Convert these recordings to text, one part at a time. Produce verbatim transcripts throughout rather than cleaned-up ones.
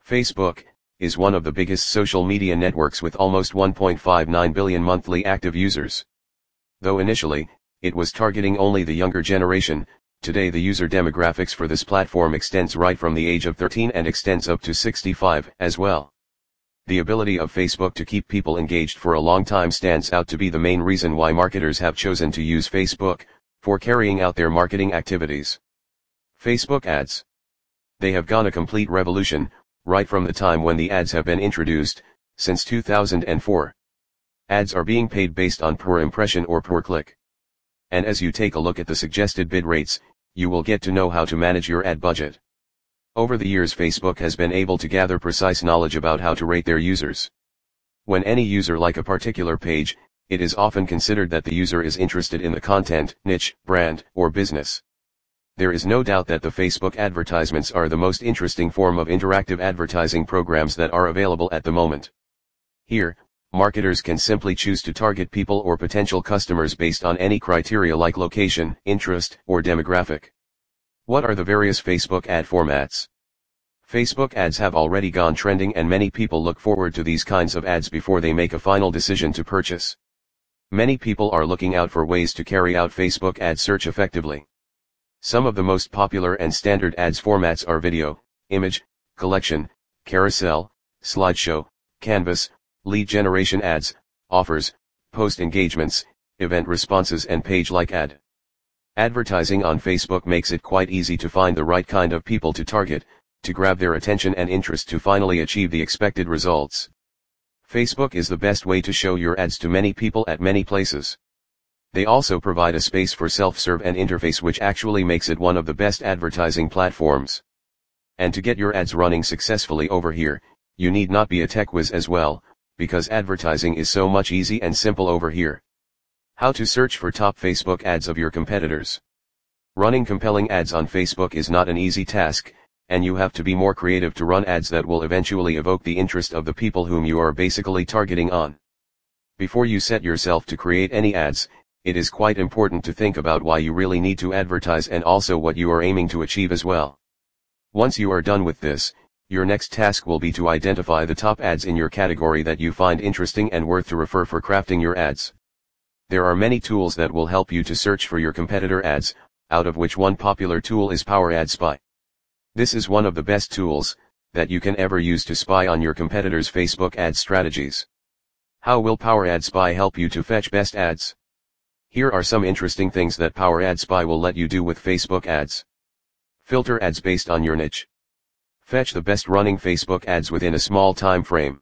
Facebook is one of the biggest social media networks with almost one point five nine billion monthly active users. Though initially, it was targeting only the younger generation, today the user demographics for this platform extends right from the age of thirteen and extends up to sixty-five as well. The ability of Facebook to keep people engaged for a long time stands out to be the main reason why marketers have chosen to use Facebook for carrying out their marketing activities. Facebook ads. They have gone a complete revolution, right from the time when the ads have been introduced, since two thousand four. Ads are being paid based on per impression or per click. And as you take a look at the suggested bid rates, you will get to know how to manage your ad budget. Over the years, Facebook has been able to gather precise knowledge about how to rate their users. When any user like a particular page, it is often considered that the user is interested in the content, niche, brand, or business. There is no doubt that the Facebook advertisements are the most interesting form of interactive advertising programs that are available at the moment. Here, marketers can simply choose to target people or potential customers based on any criteria like location, interest, or demographic. What are the various Facebook ad formats? Facebook ads have already gone trending and many people look forward to these kinds of ads before they make a final decision to purchase. Many people are looking out for ways to carry out Facebook ad search effectively. Some of the most popular and standard ads formats are video, image, collection, carousel, slideshow, canvas, lead generation ads, offers, post engagements, event responses and page-like ad. Advertising on Facebook makes it quite easy to find the right kind of people to target, to grab their attention and interest to finally achieve the expected results. Facebook is the best way to show your ads to many people at many places. They also provide a space for self-serve and interface which actually makes it one of the best advertising platforms. And to get your ads running successfully over here, you need not be a tech whiz as well, because advertising is so much easy and simple over here. How to search for top Facebook ads of your competitors. Running compelling ads on Facebook is not an easy task, and you have to be more creative to run ads that will eventually evoke the interest of the people whom you are basically targeting on. Before you set yourself to create any ads, it is quite important to think about why you really need to advertise and also what you are aiming to achieve as well. Once you are done with this, your next task will be to identify the top ads in your category that you find interesting and worth to refer for crafting your ads. There are many tools that will help you to search for your competitor ads, out of which one popular tool is Power Ad Spy. This is one of the best tools that you can ever use to spy on your competitors' Facebook ad strategies. How will Power Ad Spy help you to fetch best ads? Here are some interesting things that Power Ad Spy will let you do with Facebook ads. Filter ads based on your niche. Fetch the best running Facebook ads within a small time frame.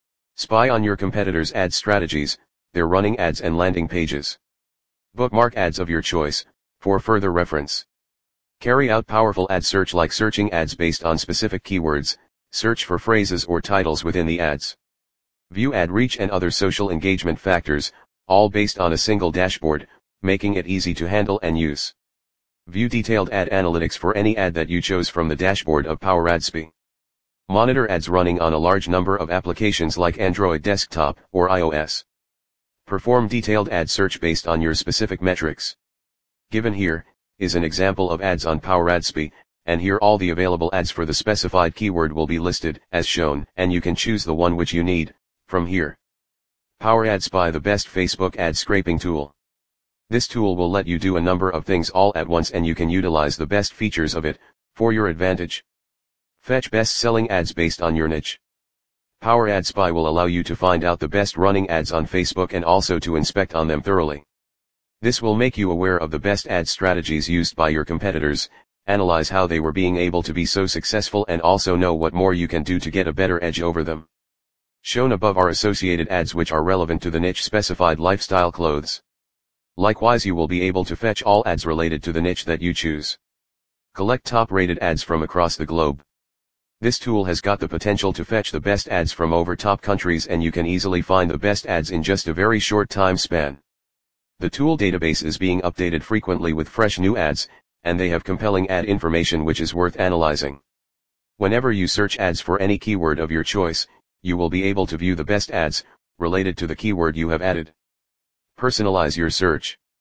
Spy on your competitors' ad strategies, their running ads and landing pages. Bookmark ads of your choice, for further reference. Carry out powerful ad search like searching ads based on specific keywords, search for phrases or titles within the ads. View ad reach and other social engagement factors, all based on a single dashboard, making it easy to handle and use. View detailed ad analytics for any ad that you chose from the dashboard of Power Ad Spy. Monitor ads running on a large number of applications like Android desktop or iOS. Perform detailed ad search based on your specific metrics. Given here is an example of ads on Power Ad Spy, and here all the available ads for the specified keyword will be listed as shown, and you can choose the one which you need from here. Power Ad Spy, the best Facebook ad scraping tool. This tool will let you do a number of things all at once and you can utilize the best features of it for your advantage. Fetch best-selling ads based on your niche. Power Ad Spy will allow you to find out the best running ads on Facebook and also to inspect on them thoroughly. This will make you aware of the best ad strategies used by your competitors, analyze how they were being able to be so successful and also know what more you can do to get a better edge over them. Shown above are associated ads which are relevant to the niche specified lifestyle clothes. Likewise, you will be able to fetch all ads related to the niche that you choose. Collect top-rated ads from across the globe. This tool has got the potential to fetch the best ads from over top countries and you can easily find the best ads in just a very short time span. The tool database is being updated frequently with fresh new ads, and they have compelling ad information which is worth analyzing. Whenever you search ads for any keyword of your choice, you will be able to view the best ads related to the keyword you have added. Personalize your search.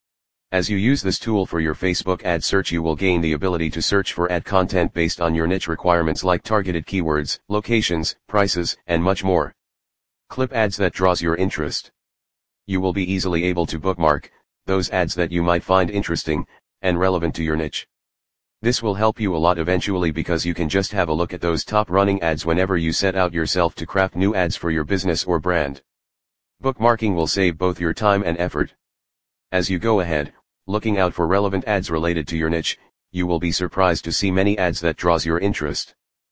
As you use this tool for your Facebook ad search, you will gain the ability to search for ad content based on your niche requirements like targeted keywords, locations, prices, and much more. Clip ads that draws your interest. You will be easily able to bookmark those ads that you might find interesting and relevant to your niche. This will help you a lot eventually because you can just have a look at those top running ads whenever you set out yourself to craft new ads for your business or brand. Bookmarking will save both your time and effort. As you go ahead, looking out for relevant ads related to your niche, you will be surprised to see many ads that draws your interest.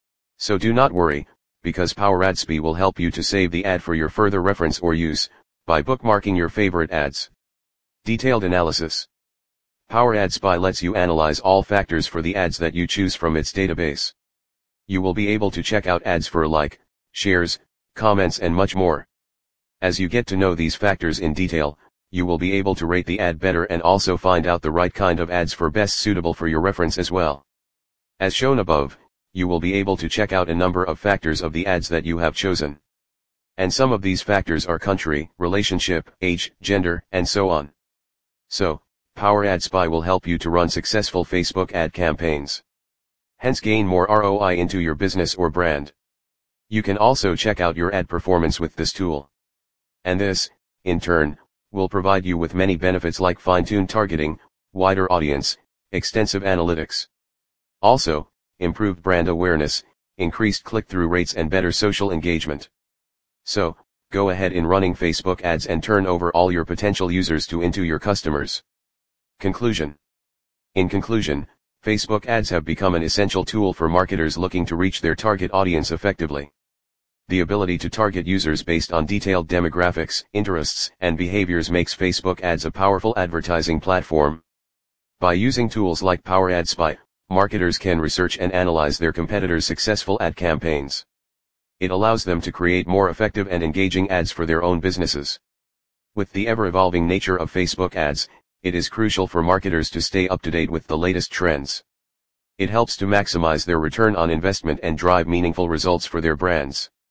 So do not worry, because PowerAdSpy will help you to save the ad for your further reference or use, by bookmarking your favorite ads. Detailed analysis. PowerAdSpy lets you analyze all factors for the ads that you choose from its database. You will be able to check out ads for like, shares, comments and much more. As you get to know these factors in detail, you will be able to rate the ad better and also find out the right kind of ads for best suitable for your reference as well. As shown above, you will be able to check out a number of factors of the ads that you have chosen. And some of these factors are country, relationship, age, gender, and so on. So, PowerAdSpy will help you to run successful Facebook ad campaigns. Hence gain more R O I into your business or brand. You can also check out your ad performance with this tool. And this, in turn, will provide you with many benefits like fine-tuned targeting, wider audience, extensive analytics. Also, improved brand awareness, increased click-through rates and better social engagement. So, go ahead in running Facebook ads and turn over all your potential users to into your customers. Conclusion. In conclusion, Facebook ads have become an essential tool for marketers looking to reach their target audience effectively. The ability to target users based on detailed demographics, interests, and behaviors makes Facebook ads a powerful advertising platform. By using tools like PowerAdSpy, marketers can research and analyze their competitors' successful ad campaigns. It allows them to create more effective and engaging ads for their own businesses. With the ever-evolving nature of Facebook ads, it is crucial for marketers to stay up to date with the latest trends. It helps to maximize their return on investment and drive meaningful results for their brands.